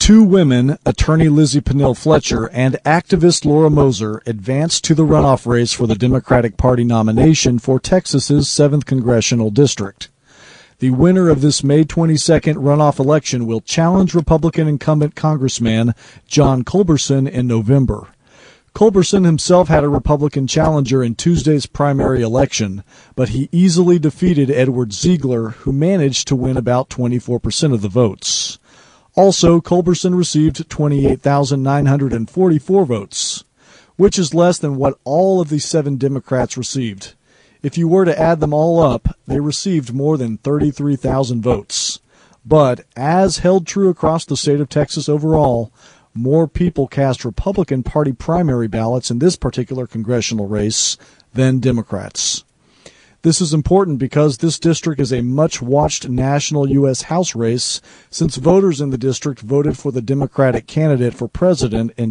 Two women, attorney Lizzie Peniel Fletcher and activist Laura Moser, advanced to the runoff race for the Democratic Party nomination for Texas's 7th Congressional District. The winner of this May 22nd runoff election will challenge Republican incumbent Congressman John Culberson in November. Culberson himself had a Republican challenger in Tuesday's primary election, but he easily defeated Edward Ziegler, who managed to win about 24% of the votes. Also, Culberson received 28,944 votes, which is less than what all of the 7 Democrats received. If you were to add them all up, they received more than 33,000 votes. But, as held true across the state of Texas overall, more people cast Republican Party primary ballots in this particular congressional race than Democrats. This is important because this district is a much-watched national U.S. House race since voters in the district voted for the Democratic candidate for president in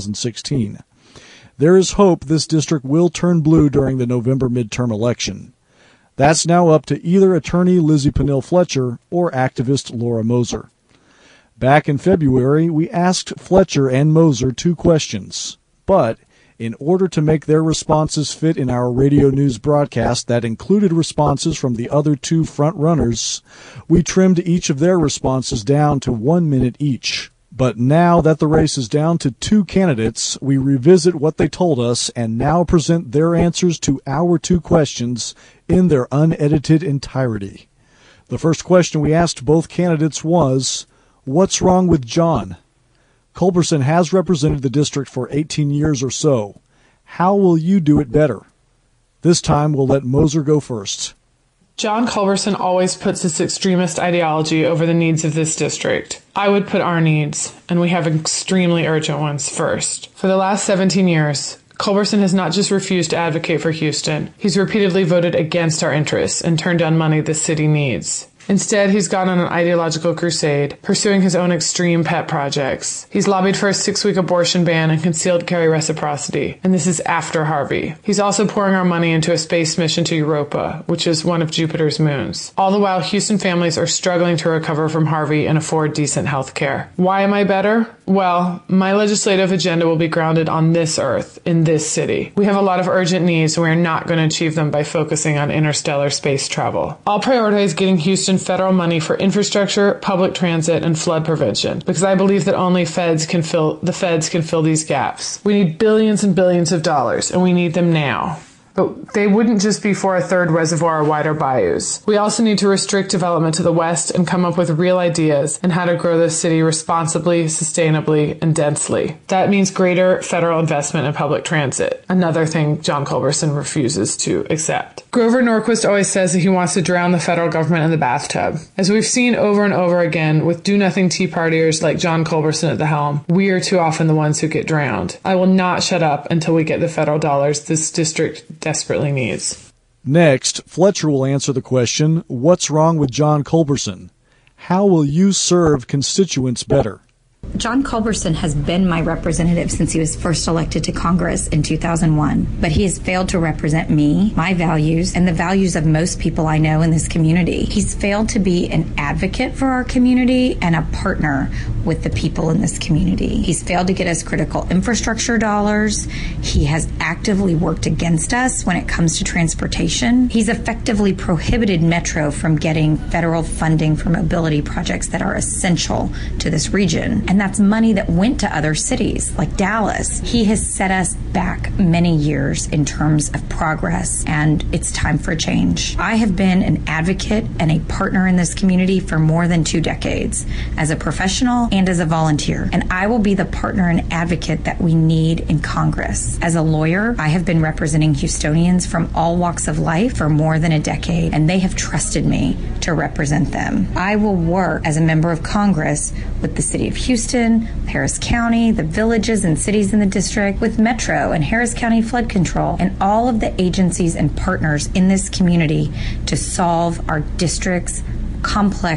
2016. There is hope this district will turn blue during the November midterm election. That's now up to either attorney Lizzie Peniel Fletcher or activist Laura Moser. Back in February, we asked Fletcher and Moser 2 questions, but in order to make their responses fit in our radio news broadcast that included responses from the other 2 front-runners, we trimmed each of their responses down to 1 minute each. But now that the race is down to 2 candidates, we revisit what they told us and now present their answers to our 2 questions in their unedited entirety. The first question we asked both candidates was, what's wrong with John? Culberson has represented the district for 18 years or so. How will you do it better? This time we'll let Moser go first. John Culberson always puts his extremist ideology over the needs of this district. I would put our needs, and we have extremely urgent ones, first. For the last 17 years, Culberson has not just refused to advocate for Houston. He's repeatedly voted against our interests and turned down money the city needs. Instead, he's gone on an ideological crusade, pursuing his own extreme pet projects. He's lobbied for a 6-week abortion ban and concealed carry reciprocity, and this is after Harvey. He's also pouring our money into a space mission to Europa, which is one of Jupiter's moons. All the while, Houston families are struggling to recover from Harvey and afford decent health care. Why am I better? Well, my legislative agenda will be grounded on this earth, in this city. We have a lot of urgent needs, and we are not going to achieve them by focusing on interstellar space travel. I'll prioritize getting Houston federal money for infrastructure, public transit, and flood prevention, because I believe that only the feds can fill these gaps. We need billions and billions of dollars, and we need them now. But they wouldn't just be for a 3rd reservoir or wider bayous. We also need to restrict development to the west and come up with real ideas on how to grow this city responsibly, sustainably, and densely. That means greater federal investment in public transit, another thing John Culberson refuses to accept. Grover Norquist always says that he wants to drown the federal government in the bathtub. As we've seen over and over again with do-nothing Tea Partiers like John Culberson at the helm, we are too often the ones who get drowned. I will not shut up until we get the federal dollars this district desperately needs. Next, Fletcher will answer the question, what's wrong with John Culberson? How will you serve constituents better? John Culberson has been my representative since he was first elected to Congress in 2001, but he has failed to represent me, my values, and the values of most people I know in this community. He's failed to be an advocate for our community and a partner with the people in this community. He's failed to get us critical infrastructure dollars. He has actively worked against us when it comes to transportation. He's effectively prohibited Metro from getting federal funding for mobility projects that are essential to this region. And that's money that went to other cities like Dallas. He has set us back many years in terms of progress, and it's time for change. I have been an advocate and a partner in this community for more than 2 decades, as a professional and as a volunteer. And I will be the partner and advocate that we need in Congress. As a lawyer, I have been representing Houstonians from all walks of life for more than a decade, and they have trusted me to represent them. I will work as a member of Congress with the City of Houston, Harris County, the villages and cities in the district, with Metro and Harris County Flood Control, and all of the agencies and partners in this community to solve our district's complex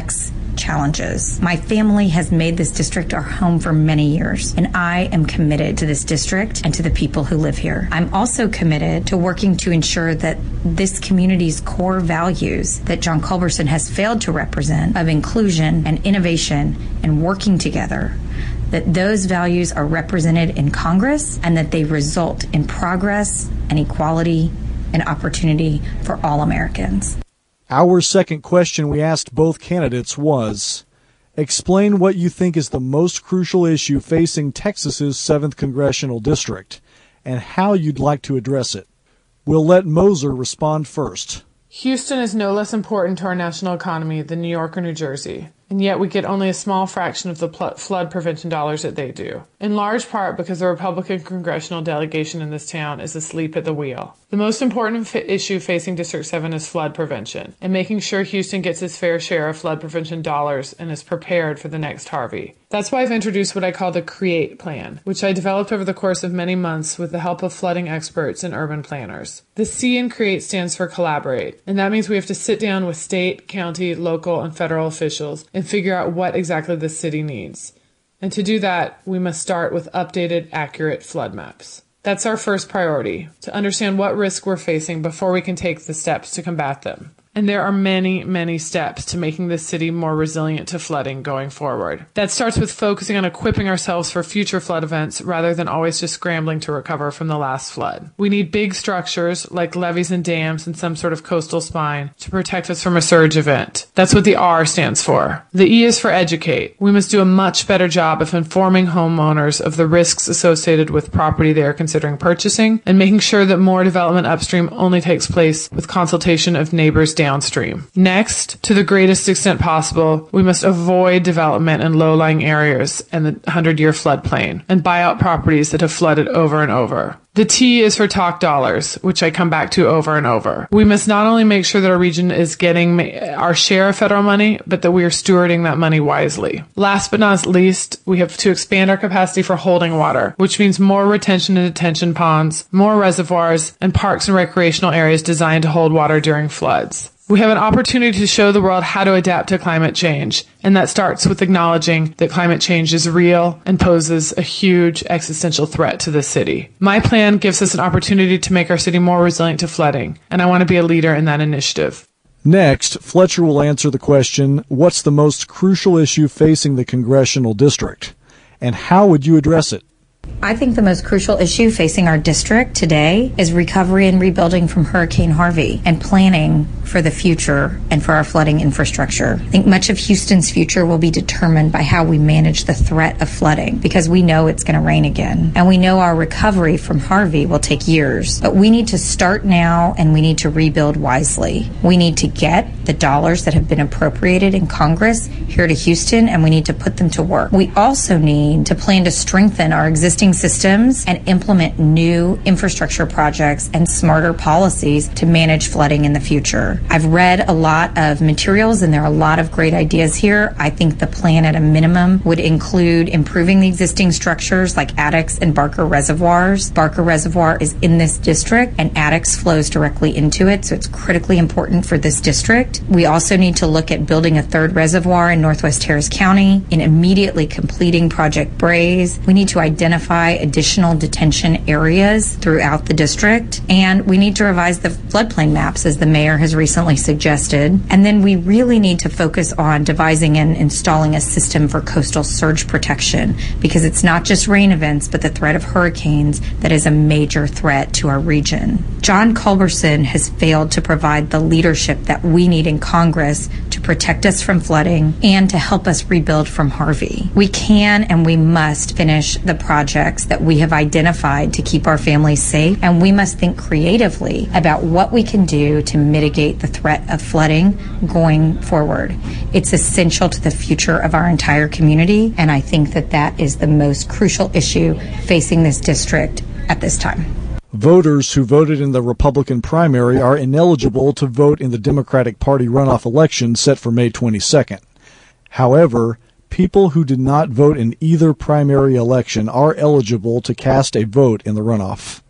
challenges. My family has made this district our home for many years, and I am committed to this district and to the people who live here. I'm also committed to working to ensure that this community's core values that John Culberson has failed to represent of inclusion and innovation and working together, that those values are represented in Congress and that they result in progress and equality and opportunity for all Americans. Our second question we asked both candidates was, explain what you think is the most crucial issue facing Texas's 7th Congressional District and how you'd like to address it. We'll let Moser respond first. Houston is no less important to our national economy than New York or New Jersey, and yet we get only a small fraction of the flood prevention dollars that they do, in large part because the Republican congressional delegation in this town is asleep at the wheel. The most important issue facing District 7 is flood prevention, and making sure Houston gets its fair share of flood prevention dollars and is prepared for the next Harvey. That's why I've introduced what I call the CREATE plan, which I developed over the course of many months with the help of flooding experts and urban planners. The C in CREATE stands for collaborate, and that means we have to sit down with state, county, local, and federal officials and figure out what exactly the city needs. And to do that, we must start with updated, accurate flood maps. That's our first priority, to understand what risk we're facing before we can take the steps to combat them. And there are many, many steps to making this city more resilient to flooding going forward. That starts with focusing on equipping ourselves for future flood events rather than always just scrambling to recover from the last flood. We need big structures like levees and dams and some sort of coastal spine to protect us from a surge event. That's what the R stands for. The E is for educate. We must do a much better job of informing homeowners of the risks associated with property they are considering purchasing and making sure that more development upstream only takes place with consultation of neighbors downstream. Next, to the greatest extent possible, we must avoid development in low-lying areas and the 100-year floodplain and buy out properties that have flooded over and over. The T is for talk dollars, which I come back to over and over. We must not only make sure that our region is getting our share of federal money, but that we are stewarding that money wisely. Last but not least, we have to expand our capacity for holding water, which means more retention and detention ponds, more reservoirs, and parks and recreational areas designed to hold water during floods. We have an opportunity to show the world how to adapt to climate change, and that starts with acknowledging that climate change is real and poses a huge existential threat to the city. My plan gives us an opportunity to make our city more resilient to flooding, and I want to be a leader in that initiative. Next, Fletcher will answer the question, what's the most crucial issue facing the congressional district, and how would you address it? I think the most crucial issue facing our district today is recovery and rebuilding from Hurricane Harvey and planning for the future and for our flooding infrastructure. I think much of Houston's future will be determined by how we manage the threat of flooding, because we know it's going to rain again. And we know our recovery from Harvey will take years. But we need to start now, and we need to rebuild wisely. We need to get the dollars that have been appropriated in Congress here to Houston, and we need to put them to work. We also need to plan to strengthen our existing systems and implement new infrastructure projects and smarter policies to manage flooding in the future. I've read a lot of materials, and there are a lot of great ideas here. I think the plan at a minimum would include improving the existing structures like Addicks and Barker reservoirs. Barker Reservoir is in this district, and Addicks flows directly into it, so it's critically important for this district. We also need to look at building a third reservoir in Northwest Harris County and immediately completing Project Braze. We need to identify additional detention areas throughout the district, and we need to revise the floodplain maps, as the mayor has recently suggested. And then we really need to focus on devising and installing a system for coastal surge protection, because it's not just rain events, but the threat of hurricanes that is a major threat to our region. John Culberson has failed to provide the leadership that we need in Congress to protect us from flooding and to help us rebuild from Harvey. We can and we must finish the projects that we have identified to keep our families safe, and we must think creatively about what we can do to mitigate the threat of flooding going forward. It's essential to the future of our entire community, and I think that that is the most crucial issue facing this district at this time. Voters who voted in the Republican primary are ineligible to vote in the Democratic Party runoff election set for May 22nd. However, people who did not vote in either primary election are eligible to cast a vote in the runoff.